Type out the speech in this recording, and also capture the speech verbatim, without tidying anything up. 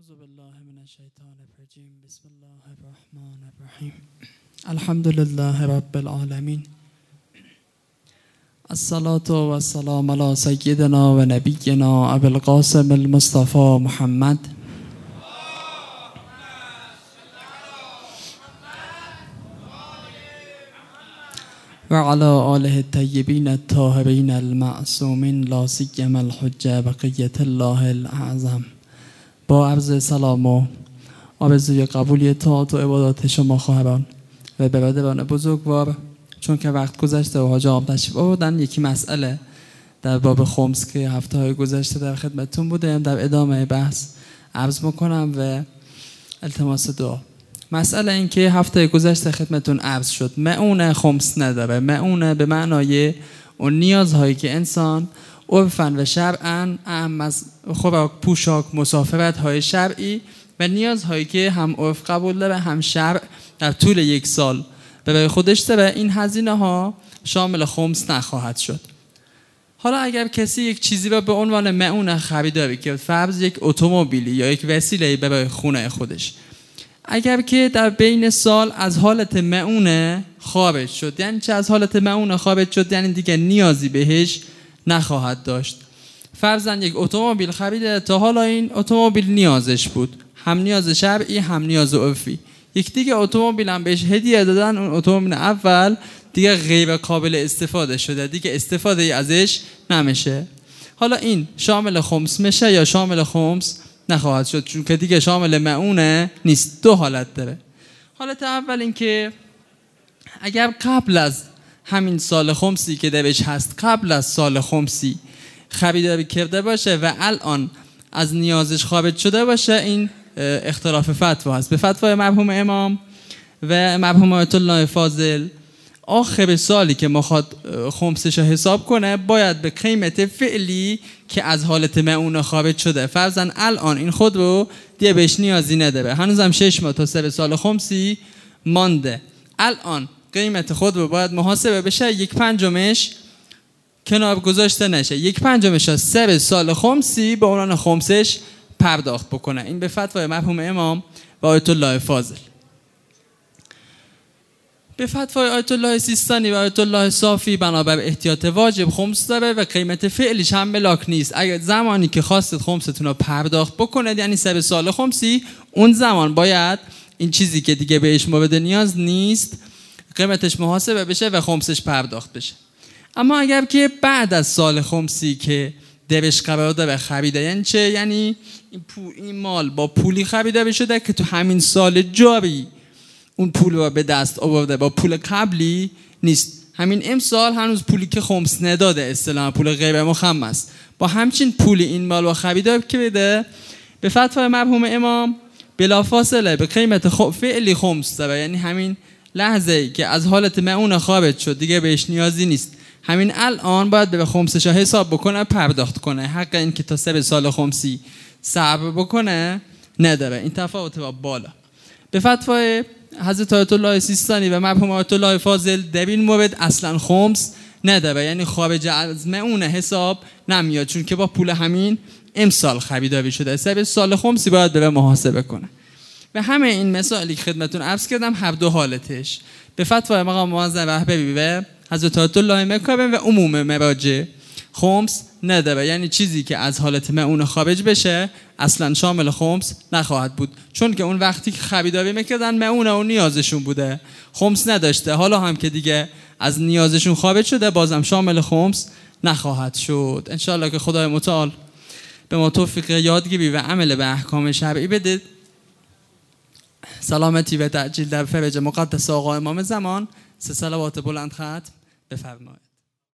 اعوذ بالله من الشیطان الرجیم. بسم الله الرحمن الرحیم. الحمد لله رب العالمین. الصلاة و السلام علی سیدنا و نبینا ابی القاسم المصطفى محمد و علی آله الطیبین الطاهرین المعصومین لا سیما الحجة بقیة الله الاعظم. با عرض سلام و آرزوی قبولی طاعت و عبادات شما خواهران و برادران بزرگوار، چون که وقت گذشته و حاج آقا تشریف آوردن، یکی مسئله در باب خمس که هفته های گذشته در خدمتتون بودم در ادامه بحث عرض میکنم و التماس دعا. مسئله این که هفته گذشته خدمتتون عرض شد معونه خمس نداره. معونه به معنای اون نیازهایی که انسان عرفاً و شرعاً اهم از خوراک، پوشاک، مسافرت های شرعی و نیازهایی که هم عرف قبول داره هم شرع در طول یک سال برای خودش داره، این هزینه ها شامل خمس نخواهد شد. حالا اگر کسی یک چیزی را به عنوان معونه خریداری که فرض یک اتومبیلی یا یک وسیله برای خونه خودش، اگر که در بین سال از حالت معونه خارج شد، یعنی چه از حالت معونه خارج شد؟ یعنی دیگه نیازی بهش نخواهد داشت. فرضاً یک اتومبیل خریده، تا حالا این اتومبیل نیازش بود، هم نیاز شرعی هم نیاز عرفی. یک دیگه اتومبیل هم بهش هدیه دادن، اون اتومبیل اول دیگه غیر قابل استفاده شده، دیگه استفاده ای ازش نمیشه. حالا این شامل خمس میشه یا شامل خمس نخواهد شد، چون که دیگه شامل معونه نیست. دو حالت داره. حالت اول این که اگر قبل از همین سال خمسی که درش هست، قبل از سال خمسی خریداری کرده باشه و الان از نیازش خارج شده باشه، این اختلاف فتوا هست. به فتوای مرحوم امام و مرحوم آیت الله فاضل، آخر سالی که مخواد خمسش رو حساب کنه باید به قیمت فعلی که از حالت معونه خارج شده، فرضاً الان این خود رو دیگه بهش نیازی نداره، هنوزم شش ماه تا سه سال خمسی مانده، الان قیمت خود رو باید محاسبه بشه، یک پنجمش کنار گذاشته نشه، یک پنجمش از سر سال خمسی به عنوان خمسش پرداخت بکنه. این به فتوای مرحوم امام و آیت الله فاضل. به فتوای آیت الله سیستانی و آیت الله صافی بنابر احتیاط واجب خمس داره و قیمت فعلیش هم ملاک نیست. اگر زمانی که خواستید خمستون رو پرداخت بکنید، یعنی سر سال خمسی، اون زمان باید این چیزی که دیگه بهش مورد نیاز نیست قیمتش محاسبه بشه و خمسش پرداخت بشه. اما اگر که بعد از سال خمسی که درش قرار داره خریده، یعنی چه؟ یعنی این, پول، این مال با پولی خریده شده که تو همین سال جاری اون پول رو به دست آورده، با پول قبلی نیست. همین امسال هنوز پولی که خمس نداده، اصطلاحاً پول غیر مخمس، با همچین پولی این مال رو خریده کرده، به فتوای مرحوم امام بلافاصله به قیمت فعلی خمس داره، یعنی همین لحظه‌ای که از حالت معونه خارج شد دیگه بهش نیازی نیست، همین الان باید به خمسش حساب بکنه، پرداخت کنه. حق این که تا سه سال خمسی صبر بکنه نداره. این تفاوت با بالا. به فتوای حضرت آیت الله سیستانی و مرحوم آیت الله فاضل در این مورد اصلا خمس نداره، یعنی خارج از معونه حساب نمیاد، چون که با پول همین امسال خریداری شده، سه سال خمسی باید بره محاسبه کنه. و همه این مسائلی که خدمتتون عرض کردم هر دو حالتش به فتوای مقام معظم رهبری و حضرت آیت الله مکارم و عموم مراجع خمس نداره، یعنی چیزی که از حالت معونه خارج بشه اصلا شامل خمس نخواهد بود، چون که اون وقتی که خریداری میکردن معونه و نیازشون بوده، خمس نداشته. حالا هم که دیگه از نیازشون خارج شده بازم شامل خمس نخواهد شد. انشاءالله که خدای متعال به ما توفیق یادگیری و عمل به احکام شرعی بده. سلامتی و تعجیل در فرج مقدس آقا امام زمان. سه صلوات بلند ختم بفرمایید.